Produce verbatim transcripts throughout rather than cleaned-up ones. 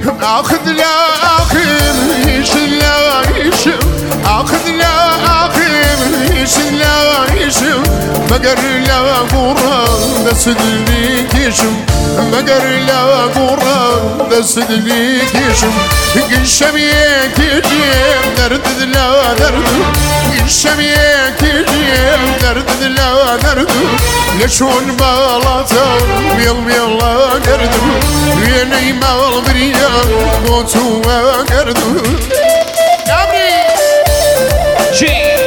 اخذ لا اخذ لا يشم اخذ لا اخذ لا يشم مقر لا قران دسد ليك يشم مقر لا قران دسد ليك يشم قشميك يجيب درد لا درد قشميك يجيب درد لا درد لشون بالاتا بيل بيلا قردو ويني مال بريان قوتو قردو يابري جي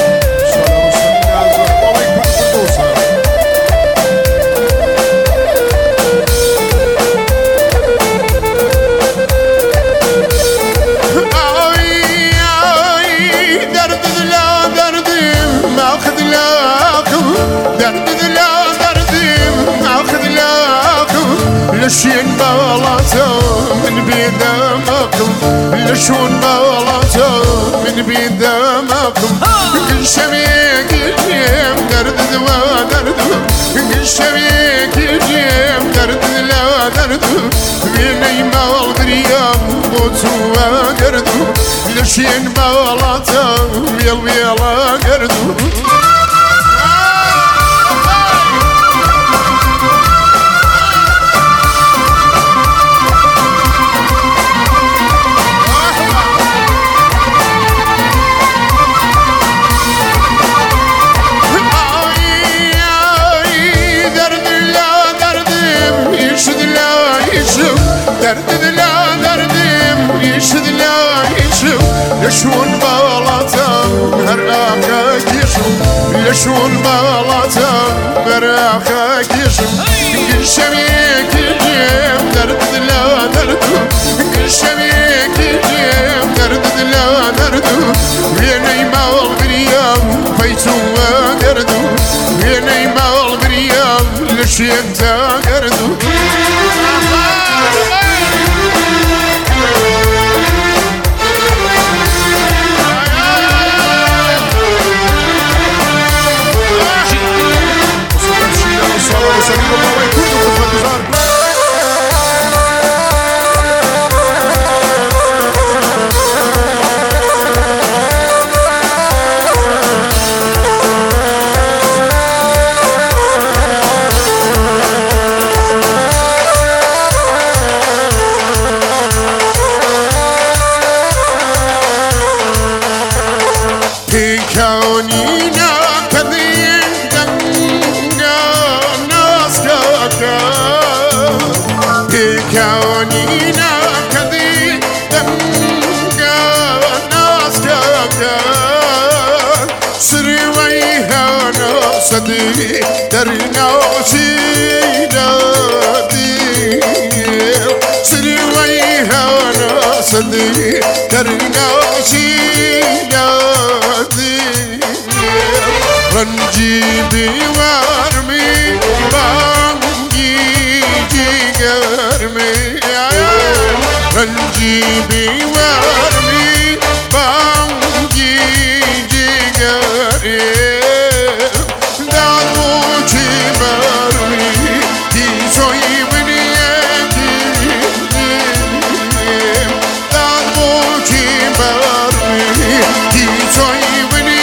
لشين بالاتا من بيدامكم لشون بالاتا من بيدامكم كل شميك يجيب درد دوا درد كل شميك يجيب درد لا درد بيني مال بريام قوتوا قردو لشين بالاتا بيل بيلا قردو درد لا دردم يشد لا يشم لشون بالاتا هراخك يشم لشون بالاتا هراخك يشم قشميك يجيب درد لا درد قشميك يجيب درد لا درد ويني مال بريام بيتو قردو ويني مال بريام لشين تا قردو كونينا كذين دنگا ناسكاكا كونينا كذين دنگا ناسكاكا سريويها ناسدي درنا سيداتي سريويها ناسدي درنا سيداتي رنجي بوارمي بانجي جيجرمي رنجي بوارمي بانجي جيجرمي دعوتي مرمي تيزوي ونيتي دعوتي مرمي تيزوي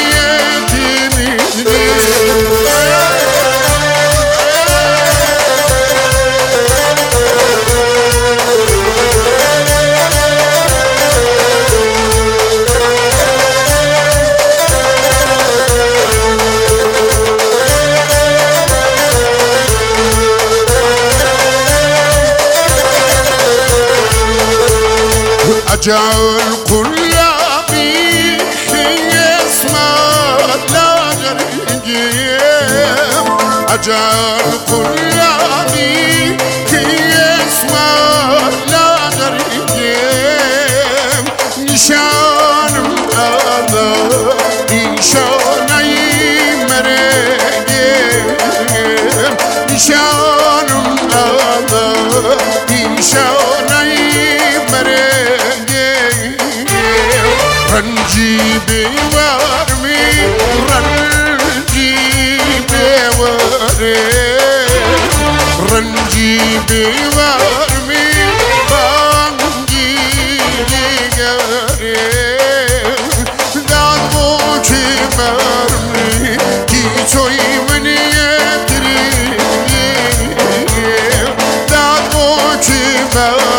أجعل كل عبيد اسمه لا جريم أجعل كل عبيد اسمه لا جريم نشان هذا نشان مريم نشان هذا نشان رنجي بوارمي رنجي بوارمي رنجي بوارمي بانجي من